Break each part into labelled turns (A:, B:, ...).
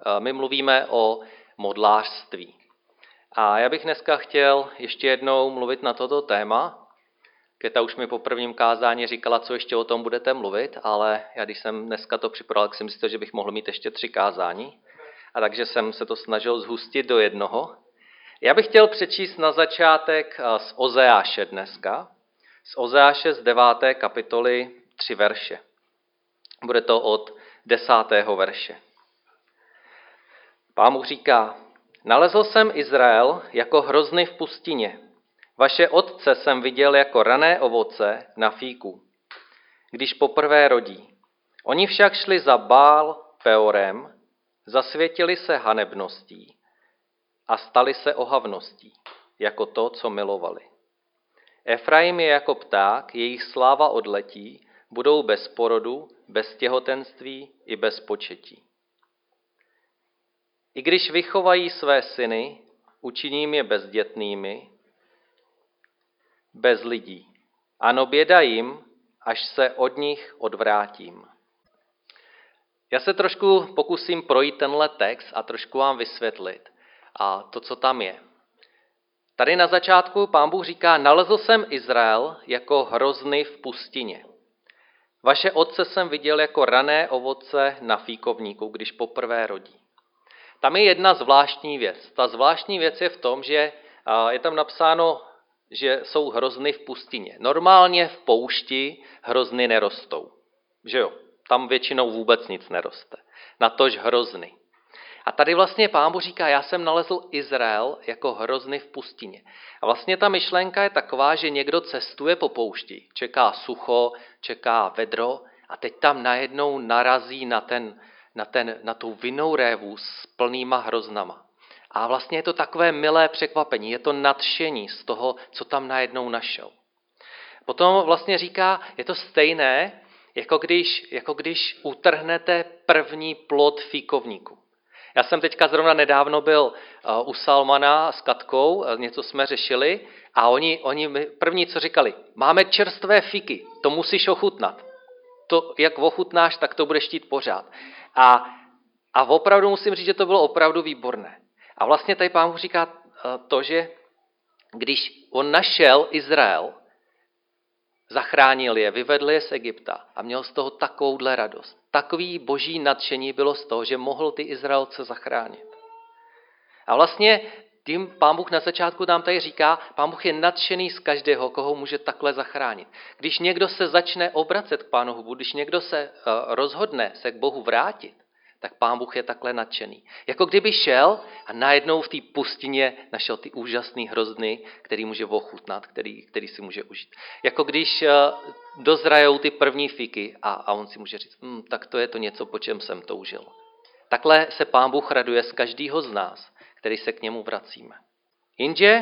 A: my mluvíme o modlářství. A já bych dneska chtěl ještě jednou mluvit na toto téma. Květa už mi po prvním kázání říkala, co ještě o tom budete mluvit, ale já když jsem dneska to připravil, tak jsem myslel, že bych mohl mít ještě 3 kázání. A takže jsem se to snažil zhustit do jednoho. Já bych chtěl přečíst na začátek z Ozeáše dneska. Z Ozeáše z 9. kapitoly 3 verše. Bude to od 10. verše. Pán Bůh říká: Nalezl jsem Izrael jako hrozny v pustině. Vaše otce jsem viděl jako rané ovoce na fíku, když poprvé rodí. Oni však šli za Bál Peorem, zasvětili se hanebností a stali se ohavností, jako to, co milovali. Efraim je jako pták, jejich sláva odletí, budou bez porodu, bez těhotenství i bez početí. I když vychovají své syny, učiním je bezdětnými, bez lidí. Ano, běda jim, až se od nich odvrátím. Já se trošku pokusím projít tenhle text a trošku vám vysvětlit a to, co tam je. Tady na začátku Pán Bůh říká: Nalezl jsem Izrael jako hrozny v pustině. Vaše otce jsem viděl jako rané ovoce na fíkovníku, když poprvé rodí. Tam je jedna zvláštní věc. Ta zvláštní věc je v tom, že je tam napsáno, že jsou hrozny v pustině. Normálně v poušti hrozny nerostou. Že jo? Tam většinou vůbec nic neroste. Natož hrozny. A tady vlastně Pán Bůh říká: já jsem nalezl Izrael jako hrozny v pustině. A vlastně ta myšlenka je taková, že někdo cestuje po poušti, čeká sucho, čeká vedro a teď tam najednou narazí na tu vinnou révu s plnýma hroznama. A vlastně je to takové milé překvapení, je to nadšení z toho, co tam najednou našel. Potom vlastně říká, je to stejné, jako když utrhnete první plod fíkovníku. Já jsem teďka zrovna nedávno byl u Salmana s Katkou, něco jsme řešili a oni první, co říkali: máme čerstvé fíky, to musíš ochutnat. To, jak ochutnáš, tak to budeš chtít pořád. A opravdu musím říct, že to bylo opravdu výborné. A vlastně tady Pán Bůh říká to, že když on našel Izrael, zachránil je, vyvedl je z Egypta a měl z toho takovouhle radost. Takový boží nadšení bylo z toho, že mohl ty Izraelce zachránit. A vlastně tím Pán Bůh na začátku nám tady říká, Pán Bůh je nadšený z každého, koho může takhle zachránit. Když někdo se začne obracet k Pánu Bohu, když někdo se rozhodne se k Bohu vrátit, tak Pán Bůh je takhle nadšený. Jako kdyby šel a najednou v té pustině našel ty úžasný hrozny, který může ochutnat, který si může užít. Jako když dozrajou ty první fíky a on si může říct: tak to je to něco, po čem jsem toužil. Takhle se Pán Bůh raduje z každého z nás, který se k němu vracíme. Jenže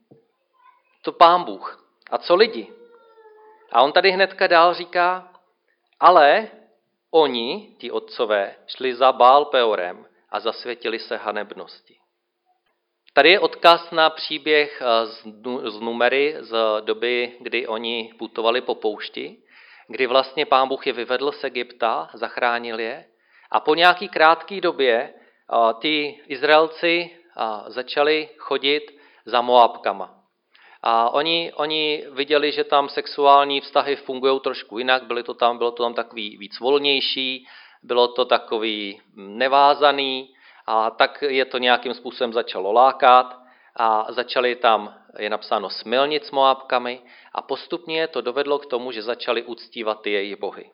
A: to Pán Bůh. A co lidi? A on tady hnedka dál říká: ale oni, ti otcové, šli za Bál Peorem a zasvětili se hanebnosti. Tady je odkaz na příběh z Numery, z doby, kdy oni putovali po poušti, kdy vlastně Pán Bůh je vyvedl z Egypta, zachránil je a po nějaký krátké době ty Izraelci začali chodit za Moabkama. A oni viděli, že tam sexuální vztahy fungují trošku jinak, bylo to tam takový víc volnější, bylo to takový nevázaný a tak je to nějakým způsobem začalo lákat a začali tam, je napsáno, smilnit s Moabkami a postupně to dovedlo k tomu, že začali uctívat ty jejich bohy.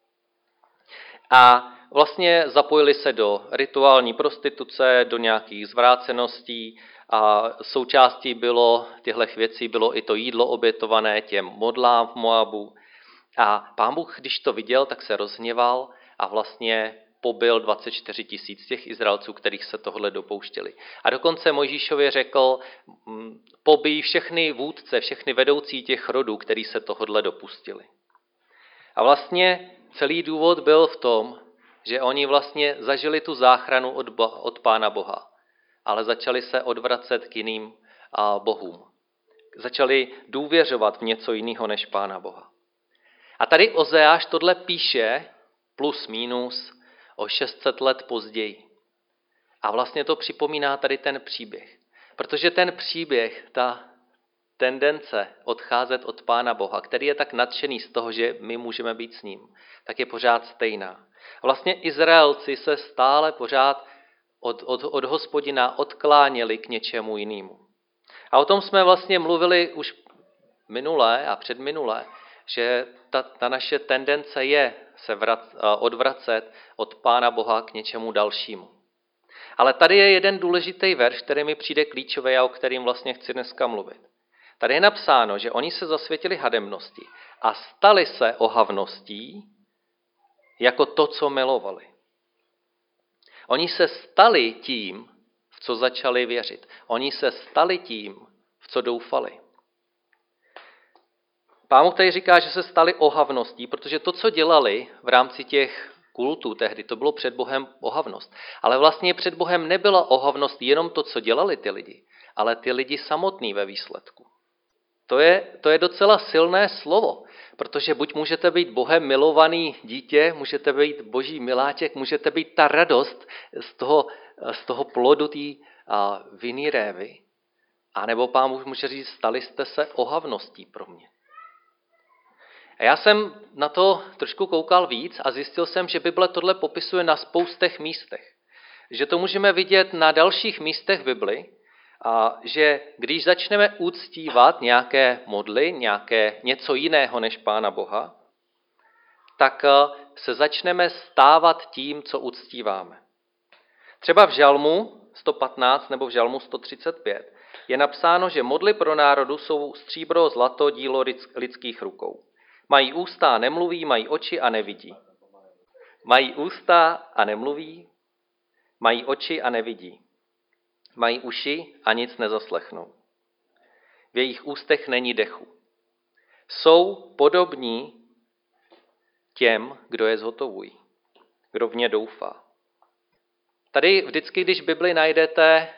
A: A vlastně zapojili se do rituální prostituce, do nějakých zvráceností a součástí těchto věcí bylo i to jídlo obětované těm modlám v Moabu. A Pán Bůh, když to viděl, tak se rozhněval a vlastně pobil 24 000 těch Izraelců, kterých se tohle dopouštěli. A dokonce Mojžíšově řekl: pobij všechny vůdce, všechny vedoucí těch rodů, který se tohle dopustili. A vlastně celý důvod byl v tom, že oni vlastně zažili tu záchranu od Pána Boha, ale začali se odvracet k jiným bohům. Začali důvěřovat v něco jiného než Pána Boha. A tady Ozeáš tohle píše plus minus o 600 let později. A vlastně to připomíná tady ten příběh. Protože ten příběh, ta tendence odcházet od Pána Boha, který je tak nadšený z toho, že my můžeme být s ním, tak je pořád stejná. A vlastně Izraelci se stále pořád od Hospodina odkláněli k něčemu jinému. A o tom jsme vlastně mluvili už minulé a předminulé, že ta naše tendence je se odvracet od Pána Boha k něčemu dalšímu. Ale tady je jeden důležitý verš, který mi přijde klíčový a o kterým vlastně chci dneska mluvit. Tady je napsáno, že oni se zasvětili hademnosti a stali se ohavností jako to, co milovali. Oni se stali tím, v co začali věřit. Oni se stali tím, v co doufali. Pán Bůh tady říká, že se stali ohavností, protože to, co dělali v rámci těch kultů tehdy, to bylo před Bohem ohavnost. Ale vlastně před Bohem nebyla ohavnost jenom to, co dělali ty lidi, ale ty lidi samotný ve výsledku. To je docela silné slovo, protože buď můžete být Bohem milovaný dítě, můžete být Boží miláček, můžete být ta radost z toho plodu té vinný révy, anebo Pán Bůh může říct, stali jste se ohavností pro mě. A já jsem na to trošku koukal víc a zjistil jsem, že Bible tohle popisuje na spoustech místech. Že to můžeme vidět na dalších místech v Bibli, a že když začneme uctívat nějaké modly, něco jiného než Pána Boha, tak se začneme stávat tím, co uctíváme. Třeba v Žalmu 115 nebo v Žalmu 135 je napsáno, že modly pro národu jsou stříbro, zlato, dílo lidských rukou. Mají ústa a nemluví, mají oči a nevidí. Mají ústa a nemluví, mají oči a nevidí. Mají uši a nic nezaslechnou. V jejich ústech není dechu. Jsou podobní těm, kdo je zhotovují, kdo v ně doufá. Tady vždycky, když v Bibli najdete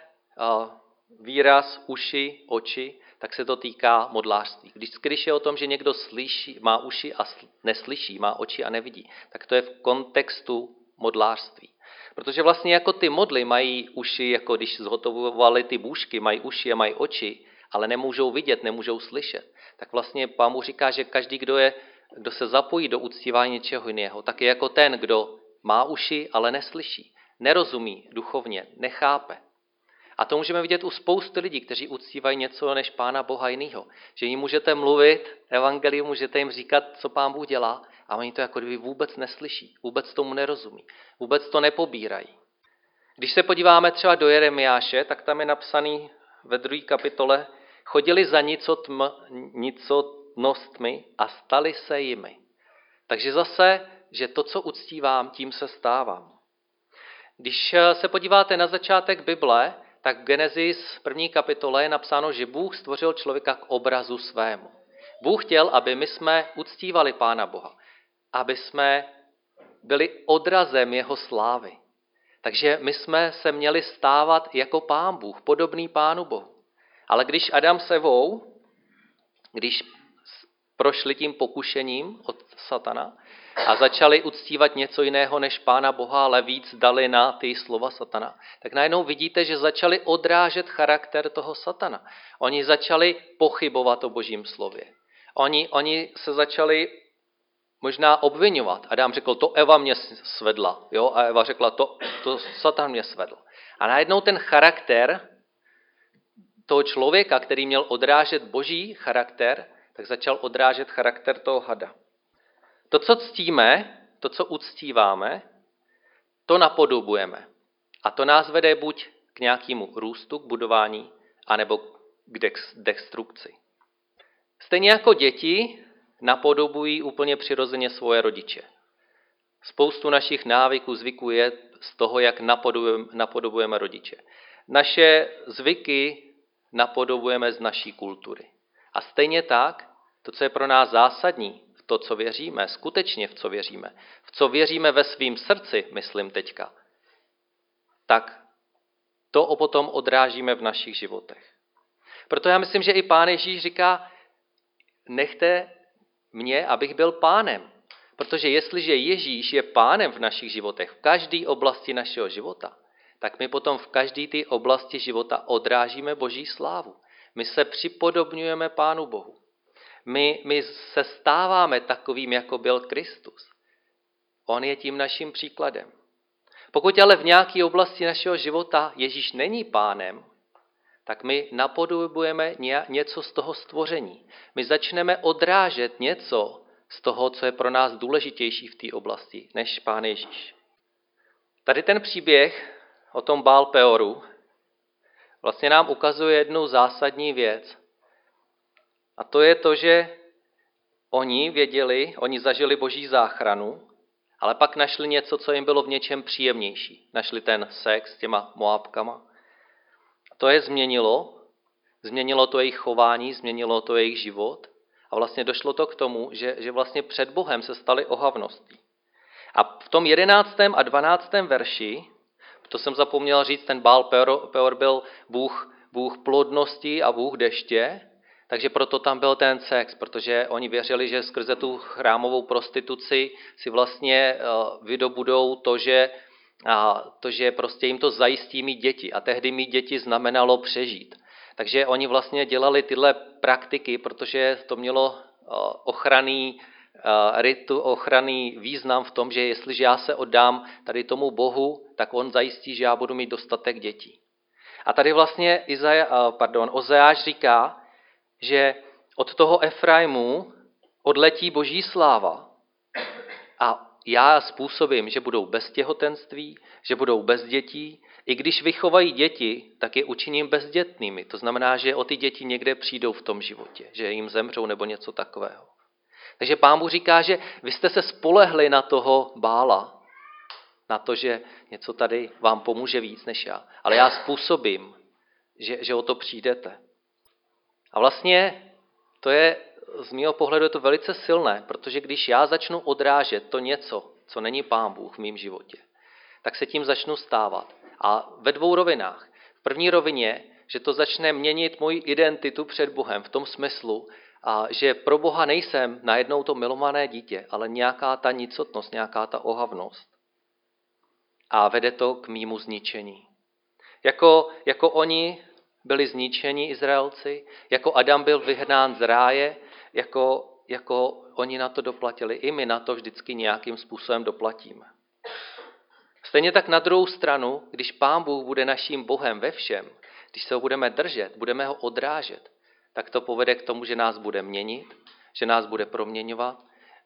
A: výraz uši, oči, tak se to týká modlářství. Když je o tom, že někdo slyší, má uši a neslyší, má oči a nevidí, tak to je v kontextu modlářství. Protože vlastně jako ty modly mají uši, jako když zhotovovali ty bůžky, mají uši a mají oči, ale nemůžou vidět, nemůžou slyšet. Tak vlastně Pán Bůh říká, že každý, kdo se zapojí do uctívání něčeho jiného, tak je jako ten, kdo má uši, ale neslyší, nerozumí duchovně, nechápe. A to můžeme vidět u spousty lidí, kteří uctívají něco než Pána Boha jiného. Že jim můžete mluvit, evangelium, můžete jim říkat, co Pán Bůh dělá, a oni to jako kdyby vůbec neslyší, vůbec tomu nerozumí, vůbec to nepobírají. Když se podíváme třeba do Jeremiáše, tak tam je napsaný ve 2. kapitole, chodili za nicotnostmi a stali se jimi. Takže zase, že to, co uctívám, tím se stávám. Když se podíváte na začátek Bible, tak v Genesis 1. kapitole je napsáno, že Bůh stvořil člověka k obrazu svému. Bůh chtěl, aby my jsme uctívali Pána Boha, aby jsme byli odrazem jeho slávy. Takže my jsme se měli stávat jako Pán Bůh, podobný Pánu Bohu. Ale když Adam s Evou, když prošli tím pokušením od satana a začali uctívat něco jiného než Pána Boha, ale víc dali na ty slova satana, tak najednou vidíte, že začali odrážet charakter toho satana. Oni začali pochybovat o Božím slově. Oni se začali možná obvinovat. Adam řekl, to Eva mě svedla, jo? A Eva řekla, to satan mě svedl. A najednou ten charakter toho člověka, který měl odrážet Boží charakter, tak začal odrážet charakter toho hada. To, co ctíme, to, co uctíváme, to napodobujeme. A to nás vede buď k nějakému růstu, k budování, anebo k destrukci. Stejně jako děti napodobují úplně přirozeně svoje rodiče. Spoustu našich návyků, zvyků je z toho, jak napodobujeme rodiče. Naše zvyky napodobujeme z naší kultury. A stejně tak, to, co je pro nás zásadní, v to, co věříme, skutečně v co věříme ve svém srdci, myslím teďka, tak to potom odrážíme v našich životech. Proto já myslím, že i Pán Ježíš říká, nechte mě, abych byl pánem. Protože jestliže Ježíš je pánem v našich životech, v každé oblasti našeho života, tak my potom v každé té oblasti života odrážíme Boží slávu. My se připodobňujeme Pánu Bohu. My se stáváme takovým, jako byl Kristus. On je tím naším příkladem. Pokud ale v nějaké oblasti našeho života Ježíš není pánem, tak my napodobujeme něco z toho stvoření. My začneme odrážet něco z toho, co je pro nás důležitější v té oblasti, než Pán Ježíš. Tady ten příběh o tom Baal Peoru vlastně nám ukazuje jednu zásadní věc. A to je to, že oni zažili Boží záchranu, ale pak našli něco, co jim bylo v něčem příjemnější. Našli ten sex s těma Moábkama. To je změnilo to jejich chování, změnilo to jejich život a vlastně došlo to k tomu, že vlastně před Bohem se stali ohavností. A v tom 11. a 12. verši, to jsem zapomněl říct, ten Baal Peor byl bůh plodnosti a bůh deště, takže proto tam byl ten sex, protože oni věřili, že skrze tu chrámovou prostituci si vlastně vydobudou to, že prostě jim to zajistí mít děti. A tehdy mít děti znamenalo přežít. Takže oni vlastně dělali tyhle praktiky, protože to mělo ochranný význam v tom, že jestliže já se oddám tady tomu Bohu, tak on zajistí, že já budu mít dostatek dětí. A tady vlastně Ozeáš říká, že od toho Efraimu odletí Boží sláva a já způsobím, že budou bez těhotenství, že budou bez dětí. I když vychovají děti, tak je učiním bezdětnými. To znamená, že o ty děti někde přijdou v tom životě, že jim zemřou nebo něco takového. Takže Pán Bůh říká, že vy jste se spolehli na toho Bála, na to, že něco tady vám pomůže víc než já. Ale já způsobím, že o to přijdete. A vlastně to je, z mého pohledu je to velice silné, protože když já začnu odrážet to něco, co není Pán Bůh v mém životě, tak se tím začnu stávat. A ve dvou rovinách. V první rovině, že to začne měnit moji identitu před Bohem v tom smyslu, že pro Boha nejsem najednou to milované dítě, ale nějaká ta nicotnost, nějaká ta ohavnost. A vede to k mému zničení. Jako oni byli zničeni Izraelci, jako Adam byl vyhnán z ráje, jako oni na to doplatili. I my na to vždycky nějakým způsobem doplatíme. Stejně tak na druhou stranu, když Pán Bůh bude naším Bohem ve všem, když se ho budeme držet, budeme ho odrážet, tak to povede k tomu, že nás bude měnit, že nás bude proměňovat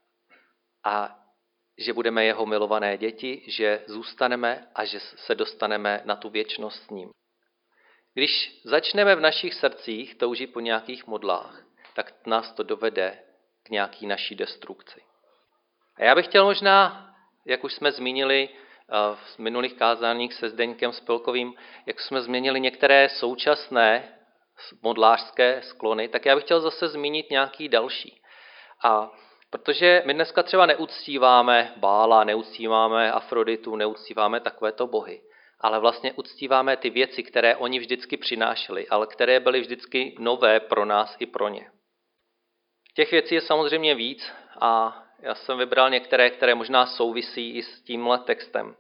A: a že budeme jeho milované děti, že zůstaneme a že se dostaneme na tu věčnost s ním. Když začneme v našich srdcích toužit po nějakých modlách, tak nás to dovede k nějaký naší destrukci. A já bych chtěl možná, jak už jsme zmínili v minulých kázáních se Zdeňkem Spilkovým, jak jsme změnili některé současné modlářské sklony, tak já bych chtěl zase zmínit nějaký další. A protože my dneska třeba neuctíváme Bála, neuctíváme Afroditu, neuctíváme takovéto bohy, ale vlastně uctíváme ty věci, které oni vždycky přinášeli, ale které byly vždycky nové pro nás i pro ně. Těch věcí je samozřejmě víc a já jsem vybral některé, které možná souvisí i s tímhle textem.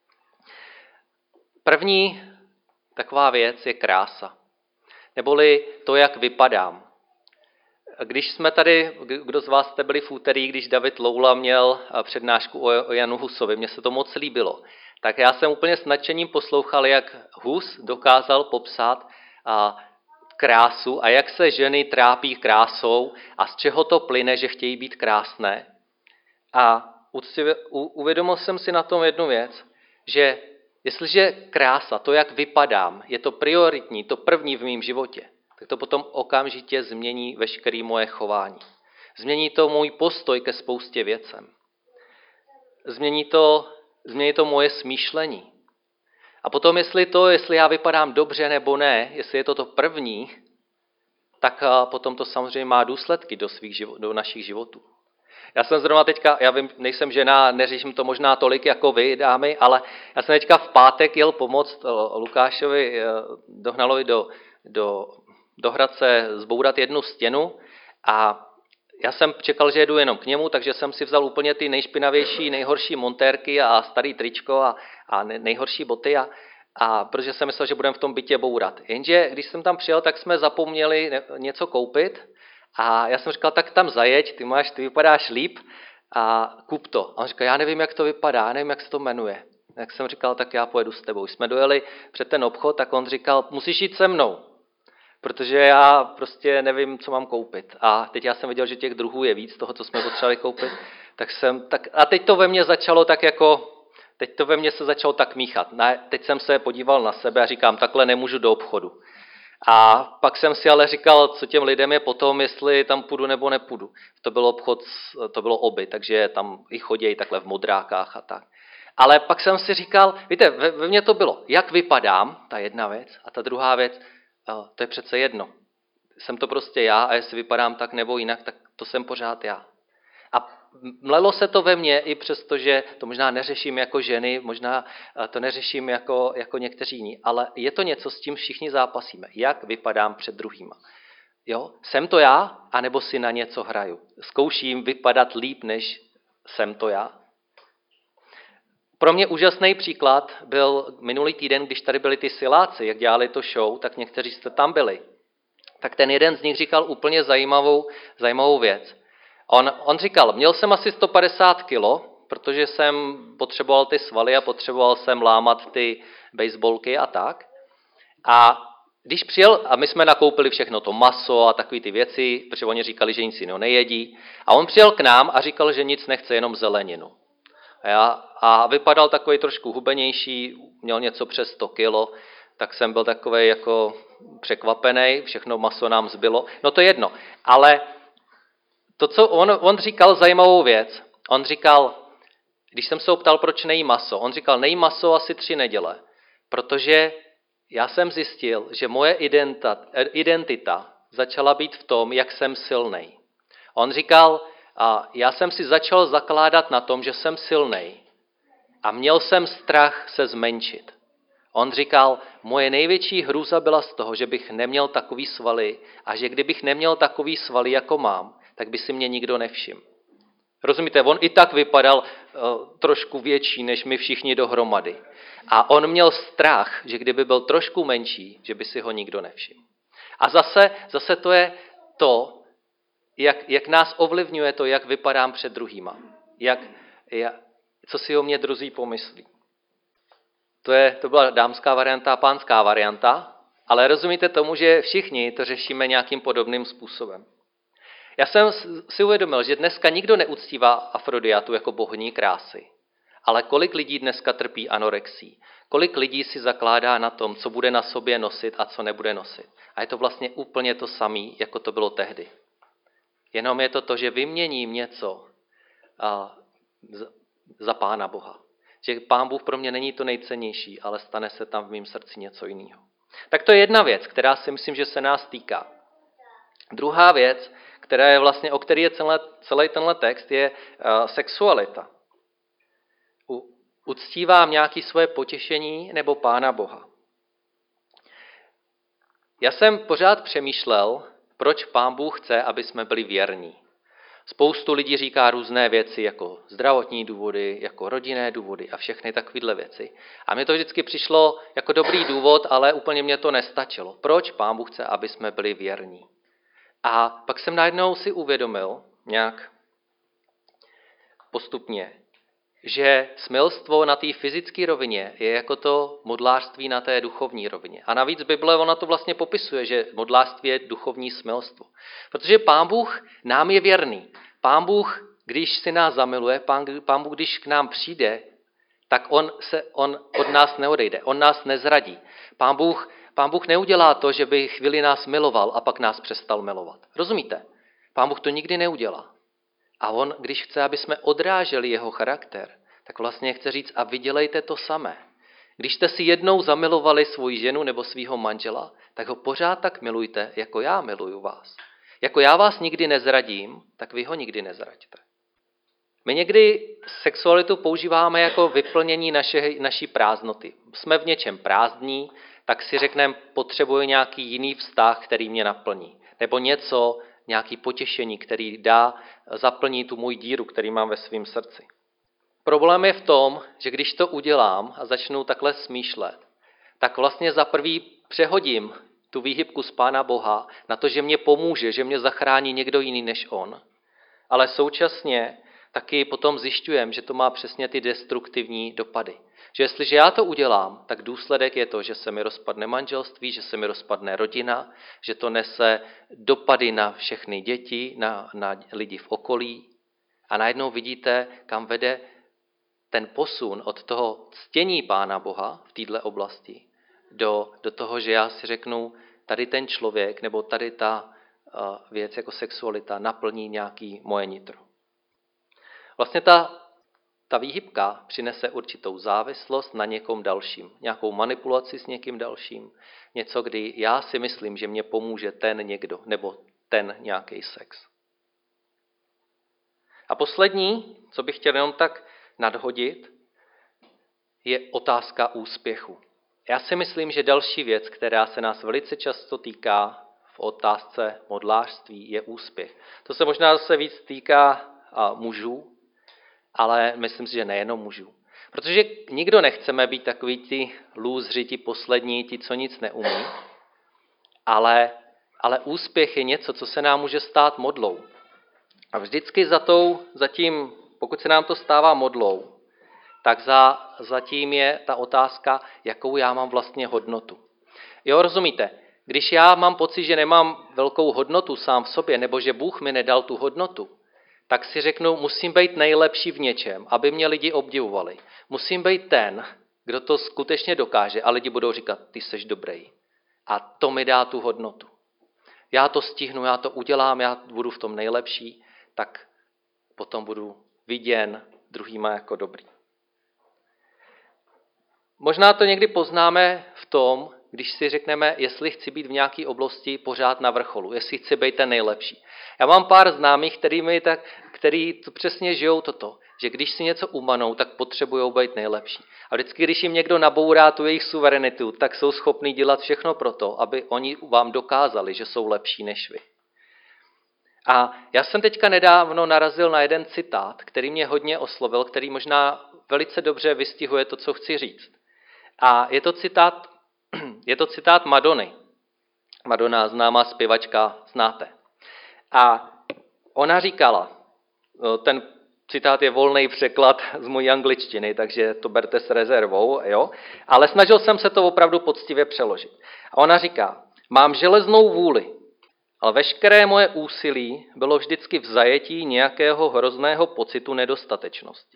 A: První taková věc je krása, neboli to, jak vypadám. Když jsme tady, kdo z vás jste byli v úterý, když David Loula měl přednášku o Janu Husovi, mně se to moc líbilo, tak já jsem úplně s nadšením poslouchal, jak Hus dokázal popsat krásu a jak se ženy trápí krásou a z čeho to plyne, že chtějí být krásné. A uvědomil jsem si na tom jednu věc, že jestliže krása, to, jak vypadám, je to prioritní, to první v mém životě, tak to potom okamžitě změní veškeré moje chování. Změní to můj postoj ke spoustě věcem. Změní to moje smýšlení. A potom, jestli já vypadám dobře nebo ne, jestli je to první, tak potom to samozřejmě má důsledky do našich životů. Já jsem zrovna teďka, já vím, nejsem žena, neřeším to možná tolik jako vy, dámy, ale já jsem teďka v pátek jel pomoct Lukášovi Dohnalovi do Hradce zbourat jednu stěnu a já jsem čekal, že jedu jenom k němu, takže jsem si vzal úplně ty nejšpinavější, nejhorší montérky a starý tričko a nejhorší boty a protože jsem myslel, že budeme v tom bytě bourat. Jenže když jsem tam přijel, tak jsme zapomněli něco koupit a já jsem říkal, tak tam zajeď, ty vypadáš líp a kup to. A on říkal, já nevím, jak to vypadá, nevím, jak se to jmenuje. Tak jsem říkal, tak já pojedu s tebou. Jsme dojeli před ten obchod, tak on říkal, musíš jít se mnou, protože já prostě nevím, co mám koupit. A teď já jsem viděl, že těch druhů je víc toho, co jsme potřebovali koupit. A teď to ve mně začalo teď to ve mně se začalo tak míchat. Teď jsem se podíval na sebe a říkám, takhle nemůžu do obchodu. A pak jsem si ale říkal, co těm lidem je potom, jestli tam půjdu nebo nepůjdu. To byl obchod, to bylo Oby, takže tam i chodějí takhle v modrákách a tak. Ale pak jsem si říkal, víte, ve mně to bylo, jak vypadám, ta jedna věc, a ta druhá věc, to je přece jedno. Jsem to prostě já a jestli vypadám tak nebo jinak, tak to jsem pořád já. A mlelo se to ve mně i přesto, že to možná neřeším jako ženy, možná to neřeším jako někteří jiní, ale je to něco, s tím všichni zápasíme. Jak vypadám před druhýma. Jo? Jsem to já, anebo si na něco hraju. Zkouším vypadat líp, než jsem to já. Pro mě úžasný příklad byl minulý týden, když tady byli ty siláci, jak dělali to show, tak někteří jste tam byli. Tak ten jeden z nich říkal úplně zajímavou věc. On říkal, měl jsem asi 150 kilo, protože jsem potřeboval ty svaly a potřeboval jsem lámat ty baseballky a tak. A když přijel, a my jsme nakoupili všechno to maso a takové ty věci, protože oni říkali, že nic jiného nejedí. A on přijel k nám a říkal, že nic nechce, jenom zeleninu. A vypadal takový trošku hubenější, měl něco přes 100 kilo, tak jsem byl takovej jako překvapený, všechno maso nám zbylo. No to je jedno, ale to, co on říkal zajímavou věc, on říkal, když jsem se ho ptal, proč nejí maso, on říkal, nejí maso asi 3 neděle, protože já jsem zjistil, že moje identita začala být v tom, jak jsem silnej. On říkal, já jsem si začal zakládat na tom, že jsem silnej a měl jsem strach se zmenšit. On říkal, moje největší hrůza byla z toho, že bych neměl takový svaly a že kdybych neměl takový svaly, jako mám, tak by si mě nikdo nevšiml. Rozumíte, on i tak vypadal trošku větší, než my všichni dohromady. A on měl strach, že kdyby byl trošku menší, že by si ho nikdo nevšiml. A zase to je to, jak nás ovlivňuje to, jak vypadám před druhýma. Co si o mě druzí pomyslí. To byla dámská varianta a pánská varianta, ale rozumíte tomu, že všichni to řešíme nějakým podobným způsobem. Já jsem si uvědomil, že dneska nikdo neuctívá Afrodiatu jako bohyni krásy, ale kolik lidí dneska trpí anorexí, kolik lidí si zakládá na tom, co bude na sobě nosit a co nebude nosit. A je to vlastně úplně to samé, jako to bylo tehdy. Jenom je to, že vyměním něco za Pána Boha. Že Pán Bůh pro mě není to nejcennější, ale stane se tam v mém srdci něco jiného. Tak to je jedna věc, která si myslím, že se nás týká. Druhá věc, která je vlastně, o který je celý tenhle text, je sexualita. Uctívám nějaké svoje potěšení nebo Pána Boha. Já jsem pořád přemýšlel, proč Pán Bůh chce, aby jsme byli věrní. Spoustu lidí říká různé věci, jako zdravotní důvody, jako rodinné důvody a všechny takovéhle věci. A mně to vždycky přišlo jako dobrý důvod, ale úplně mě to nestačilo. Proč Pán Bůh chce, aby jsme byli věrní? A pak jsem najednou si uvědomil nějak postupně, že smilstvo na té fyzické rovině je jako to modlářství na té duchovní rovině. A navíc Bible ona to vlastně popisuje, že modlářství je duchovní smilstvo. Protože Pán Bůh nám je věrný. Pán Bůh, když si nás zamiluje, Pán Bůh, když k nám přijde, tak on od nás neodejde, on nás nezradí. Pán Bůh neudělá to, že by chvíli nás miloval a pak nás přestal milovat. Rozumíte? Pán Bůh to nikdy neudělá. A on, když chce, aby jsme odráželi jeho charakter, tak vlastně chce říct, a vy dělejte to samé. Když jste si jednou zamilovali svoji ženu nebo svého manžela, tak ho pořád tak milujte, jako já miluju vás. Jako já vás nikdy nezradím, tak vy ho nikdy nezraďte. My někdy sexualitu používáme jako vyplnění naší prázdnoty. Jsme v něčem prázdní, tak si řekneme, potřebuji nějaký jiný vztah, který mě naplní. Nebo nějaký potěšení, který zaplní tu můj díru, který mám ve svém srdci. Problém je v tom, že když to udělám a začnu takhle smýšlet, tak vlastně za prvý přehodím tu výhybku z Pána Boha na to, že mě pomůže, že mě zachrání někdo jiný než on. Ale současně taky potom zjišťujem, že to má přesně ty destruktivní dopady. Že jestliže já to udělám, tak důsledek je to, že se mi rozpadne manželství, že se mi rozpadne rodina, že to nese dopady na všechny děti, na lidi v okolí. A najednou vidíte, kam vede ten posun od toho ctění Pána Boha v této oblasti do toho, že já si řeknu, tady ten člověk nebo tady ta věc jako sexualita naplní nějaký moje nitro. Vlastně ta výhybka přinese určitou závislost na někom dalším, nějakou manipulaci s někým dalším, něco, kdy já si myslím, že mě pomůže ten někdo nebo ten nějaký sex. A poslední, co bych chtěl jenom tak nadhodit, je otázka úspěchu. Já si myslím, že další věc, která se nás velice často týká v otázce modlářství, je úspěch. To se možná zase víc týká mužů, ale myslím si, že nejenom mužů. Protože nikdo nechceme být takový ti lůzři, ti poslední, ti, co nic neumí, ale úspěch je něco, co se nám může stát modlou. A vždycky zatím, pokud se nám to stává modlou, tak zatím je ta otázka, jakou já mám vlastně hodnotu. Jo, rozumíte? Když já mám pocit, že nemám velkou hodnotu sám v sobě, nebo že Bůh mi nedal tu hodnotu, tak si řeknu, musím být nejlepší v něčem, aby mě lidi obdivovali. Musím být ten, kdo to skutečně dokáže a lidi budou říkat, ty seš dobrý. A to mi dá tu hodnotu. Já to stihnu, já to udělám, já budu v tom nejlepší, tak potom budu viděn druhýma jako dobrý. Možná to někdy poznáme v tom, když si řekneme, jestli chci být v nějaké oblasti pořád na vrcholu, jestli chci být ten nejlepší. Já mám pár známých, který přesně žijou toto, že když si něco umanou, tak potřebují být nejlepší. A vždycky, když jim někdo nabourá tu jejich suverenitu, tak jsou schopní dělat všechno pro to, aby oni vám dokázali, že jsou lepší než vy. A já jsem teďka nedávno narazil na jeden citát, který mě hodně oslovil, který možná velice dobře vystihuje to, co chci říct. A je to citát Madony. Madonna, známá zpěvačka, znáte. A ona říkala, ten citát je volný překlad z mojí angličtiny, takže to berte s rezervou, jo? Ale snažil jsem se to opravdu poctivě přeložit. A ona říká, mám železnou vůli, ale veškeré moje úsilí bylo vždycky v zajetí nějakého hrozného pocitu nedostatečnosti.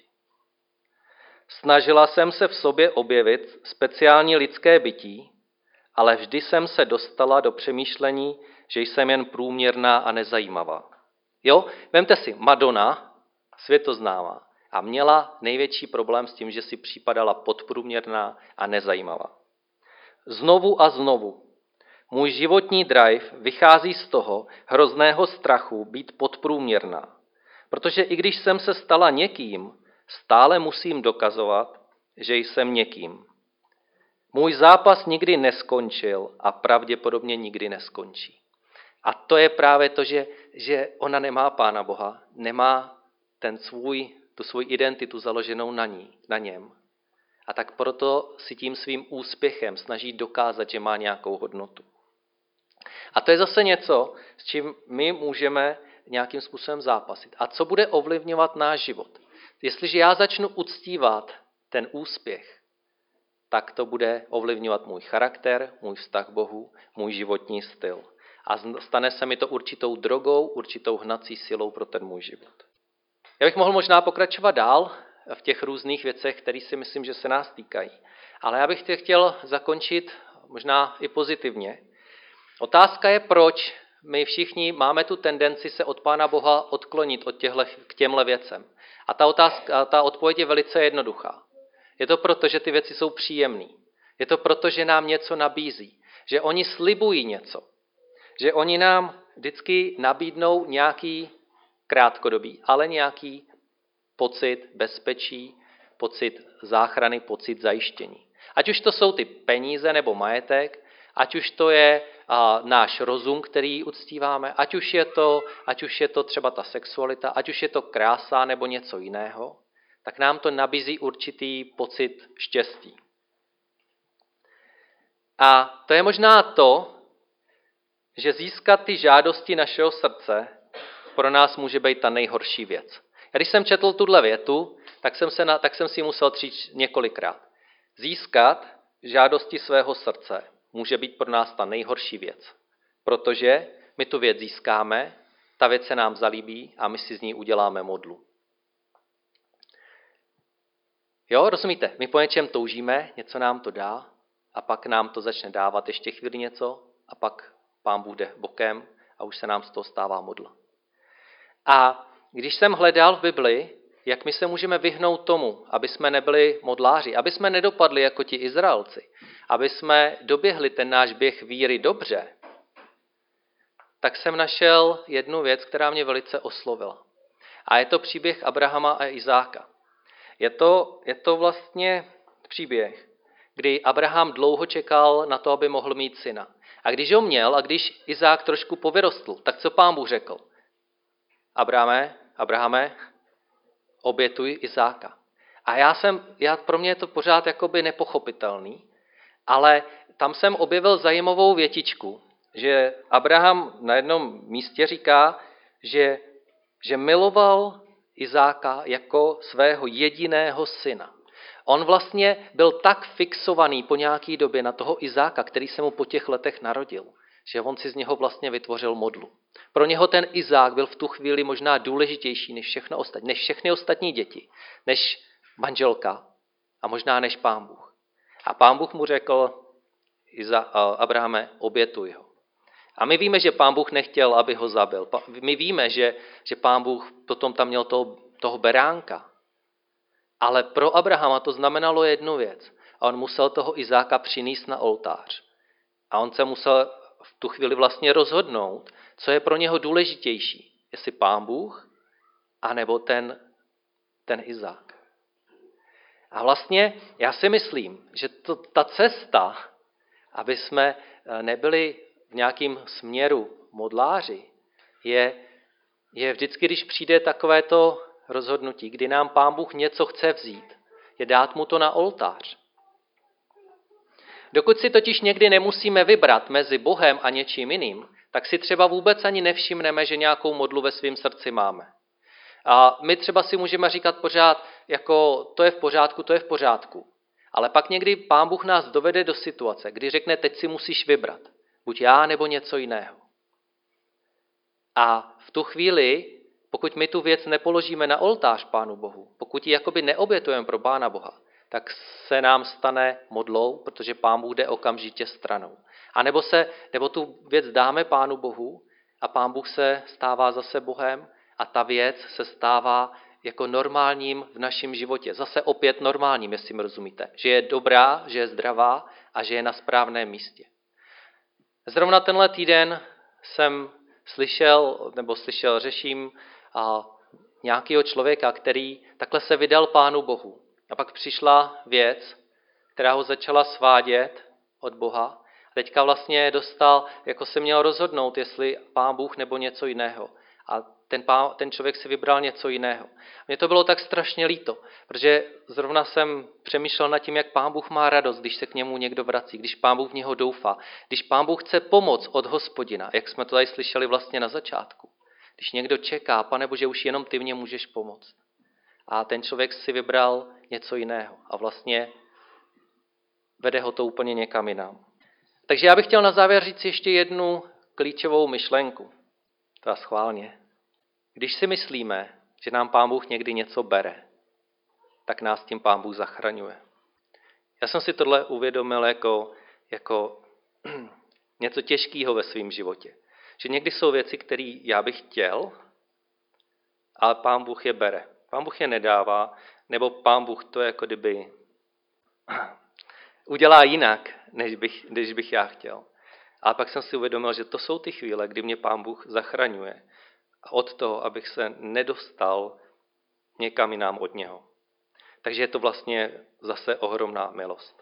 A: Snažila jsem se v sobě objevit speciální lidské bytí, ale vždy jsem se dostala do přemýšlení, že jsem jen průměrná a nezajímavá. Jo, vemte si, Madonna, světoznámá, a měla největší problém s tím, že si připadala podprůměrná a nezajímavá. Znovu a znovu. Můj životní drive vychází z toho hrozného strachu být podprůměrná, protože i když jsem se stala někým, stále musím dokazovat, že jsem někým. Můj zápas nikdy neskončil a pravděpodobně nikdy neskončí. A to je právě to, že ona nemá Pána Boha, nemá tu svou identitu založenou na něm. A tak proto si tím svým úspěchem snaží dokázat, že má nějakou hodnotu. A to je zase něco, s čím my můžeme nějakým způsobem zápasit. A co bude ovlivňovat náš život? Jestliže já začnu uctívat ten úspěch, tak to bude ovlivňovat můj charakter, můj vztah k Bohu, můj životní styl. A stane se mi to určitou drogou, určitou hnací silou pro ten můj život. Já bych mohl možná pokračovat dál v těch různých věcech, které si myslím, že se nás týkají. Ale já bych tě chtěl zakončit možná i pozitivně. Otázka je, proč my všichni máme tu tendenci se od Pána Boha odklonit k těmhle věcem. A ta odpověď je velice jednoduchá. Je to proto, že ty věci jsou příjemné. Je to proto, že nám něco nabízí. Že oni slibují něco. Že oni nám vždycky nabídnou nějaký krátkodobý, ale nějaký pocit bezpečí, pocit záchrany, pocit zajištění. Ať už to jsou ty peníze nebo majetek, ať už to je náš rozum, který uctíváme, ať už je to třeba ta sexualita, ať už je to krása nebo něco jiného, tak nám to nabízí určitý pocit štěstí. A to je možná to, že získat ty žádosti našeho srdce pro nás může být ta nejhorší věc. Já když jsem četl tuhle větu, tak jsem si ji musel přijít několikrát. Získat žádosti svého srdce může být pro nás ta nejhorší věc, protože my tu věc získáme, ta věc se nám zalíbí a my si z ní uděláme modlu. Jo, rozumíte? My po něčem toužíme, něco nám to dá a pak nám to začne dávat ještě chvíli něco a pak Pán Bůh jde bokem a už se nám z toho stává modla. A když jsem hledal v Bibli, jak my se můžeme vyhnout tomu, aby jsme nebyli modláři, aby jsme nedopadli jako ti Izraelci, aby jsme doběhli ten náš běh víry dobře, tak jsem našel jednu věc, která mě velice oslovila. A je to příběh Abrahama a Izáka. Je to vlastně příběh, kdy Abraham dlouho čekal na to, aby mohl mít syna. A když ho měl a když Izák trošku povyrostl, tak co Pán Bůh řekl? Abrahame, obětuj Izáka. A pro mě je to pořád jakoby nepochopitelný, ale tam jsem objevil zajímavou větičku, že Abraham na jednom místě říká, že miloval Izáka jako svého jediného syna. On vlastně byl tak fixovaný po nějaký době na toho Izáka, který se mu po těch letech narodil, že on si z něho vlastně vytvořil modlu. Pro něho ten Izák byl v tu chvíli možná důležitější než všechny ostatní děti, než manželka a možná než Pán Bůh. A Pán Bůh mu řekl, Abrahame, obětuj ho. A my víme, že Pán Bůh nechtěl, aby ho zabil. My víme, že Pán Bůh potom tam měl toho beránka. Ale pro Abrahama to znamenalo jednu věc. A on musel toho Izáka přinést na oltář. A on se musel v tu chvíli vlastně rozhodnout, co je pro něho důležitější. Jestli Pán Bůh, anebo ten Izák. A vlastně já si myslím, že ta cesta, aby jsme nebyli v nějakém směru modláři, je vždycky, když přijde takovéto rozhodnutí, kdy nám Pán Bůh něco chce vzít, je dát mu to na oltář. Dokud si totiž někdy nemusíme vybrat mezi Bohem a něčím jiným, tak si třeba vůbec ani nevšimneme, že nějakou modlu ve svém srdci máme. A my třeba si můžeme říkat pořád, jako to je v pořádku. Ale pak někdy Pán Bůh nás dovede do situace, kdy řekne, teď si musíš vybrat. Buď já, nebo něco jiného. A v tu chvíli, pokud my tu věc nepoložíme na oltář Pánu Bohu, pokud ji jakoby neobětujeme pro Pána Boha, tak se nám stane modlou, protože Pán Bůh jde okamžitě stranou. A nebo tu věc dáme Pánu Bohu a Pán Bůh se stává zase Bohem a ta věc se stává jako normálním v našem životě. Zase opět normálním, jestli mi rozumíte. Že je dobrá, že je zdravá a že je na správném místě. Zrovna tenhle týden jsem řeším nějakého člověka, který takhle se vydal Pánu Bohu. A pak přišla věc, která ho začala svádět od Boha. A teďka vlastně jako se měl rozhodnout, jestli Pán Bůh nebo něco jiného. A ten člověk si vybral něco jiného. Mně to bylo tak strašně líto, protože zrovna jsem přemýšlel nad tím, jak Pán Bůh má radost, když se k němu někdo vrací, když Pán Bůh v něho doufá, když Pán Bůh chce pomoc od Hospodina, jak jsme to tady slyšeli vlastně na začátku. Když někdo čeká, Pane Bože, už jenom ty mě můžeš pomoct. A ten člověk si vybral něco jiného a vlastně vede ho to úplně někam jinam. Takže já bych chtěl na závěr říct ještě jednu klíčovou myšlenku. To schválně. Když si myslíme, že nám Pán Bůh někdy něco bere, tak nás tím Pán Bůh zachraňuje. Já jsem si tohle uvědomil jako něco těžkého ve svém životě. Že někdy jsou věci, které já bych chtěl, ale Pán Bůh je bere. Pán Bůh je nedává, nebo Pán Bůh to jako kdyby udělá jinak, než bych já chtěl. Ale pak jsem si uvědomil, že to jsou ty chvíle, kdy mě Pán Bůh zachraňuje od toho, abych se nedostal někam jinam od něho. Takže je to vlastně zase ohromná milost.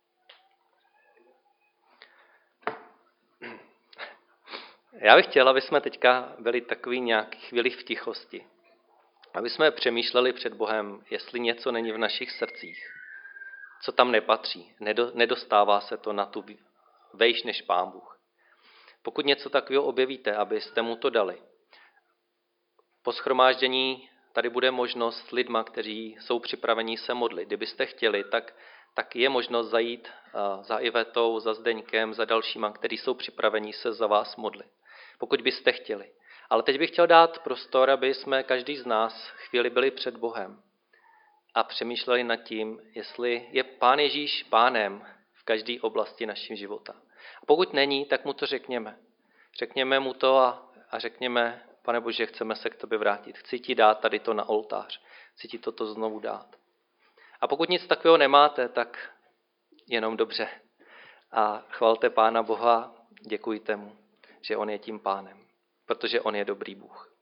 A: Já bych chtěl, aby jsme teďka byli takový nějaký chvíli v tichosti. Aby jsme přemýšleli před Bohem, jestli něco není v našich srdcích, co tam nepatří. Nedostává se to vejš než Pán Bůh. Pokud něco takového objevíte, abyste mu to dali. Po shromáždění tady bude možnost s lidma, kteří jsou připraveni se modlit. Kdybyste chtěli, tak je možnost zajít za Ivetou, za Zdeňkem, za dalšíma, kteří jsou připraveni se za vás modlit. Pokud byste chtěli. Ale teď bych chtěl dát prostor, aby jsme každý z nás chvíli byli před Bohem a přemýšleli nad tím, jestli je Pán Ježíš Pánem v každé oblasti našeho života. A pokud není, tak mu to řekněme. Řekněme mu to a řekněme, Pane Bože, chceme se k tobě vrátit. Chci ti dát tady to na oltář. Chci ti toto znovu dát. A pokud nic takového nemáte, tak jenom dobře. A chvalte Pána Boha, děkujte mu, že on je tím Pánem, protože on je dobrý Bůh.